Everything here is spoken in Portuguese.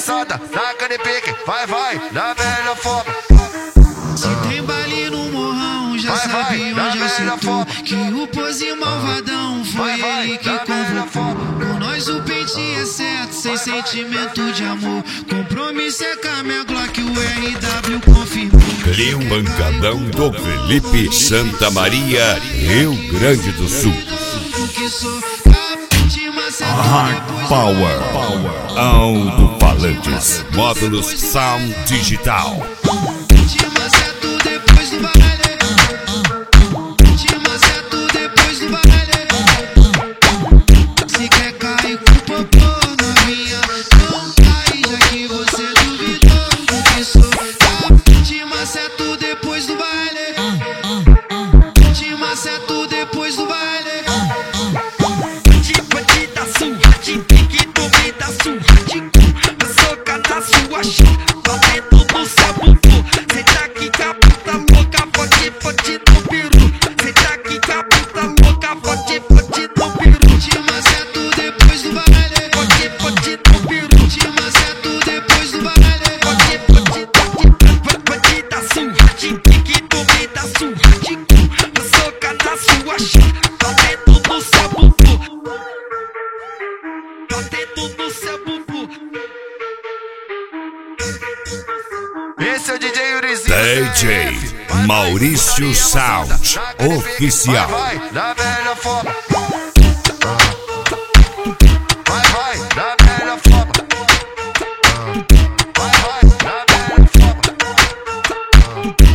calçada, taca de pique, vai, na melhor forma. Se tem baile no morrão, já sabe onde eu sinto que o pose malvadão foi ele que convocou. Com nós o pente é certo, sem sentimento de amor. Compromisso é com a minha Glock, o RW confirmou. Lil Pancadão do Felipe, Santa Maria, Rio Grande do Sul. Hard Power, alto-falantes, módulos Sound Digital. Se quer cair com popô novinha, não cai, já que você duvidou. Que sou te maceto depois do baile. Te maceto depois do baile. Bandida surra, de pique do meio da surra, de cu, soca na sua chata, lá dentro do seu bumbum. Cê tá aqui com a puta louca, fode no peru. Cê tá aqui com a puta louca, fode no peru. Te maceto depois do baile. Fode no peru. Te maceto depois do baile. Bandida surra, de pique do meio da surra, de cu, soca na sua chata, lá dentro do seu bumbum. Lá dentro do seu bumbum. Esse é o DJ Urizinho. DJ Maurício Sound Oficial. Vai, na melhor forma. Vai, na melhor forma. Vai, na melhor forma.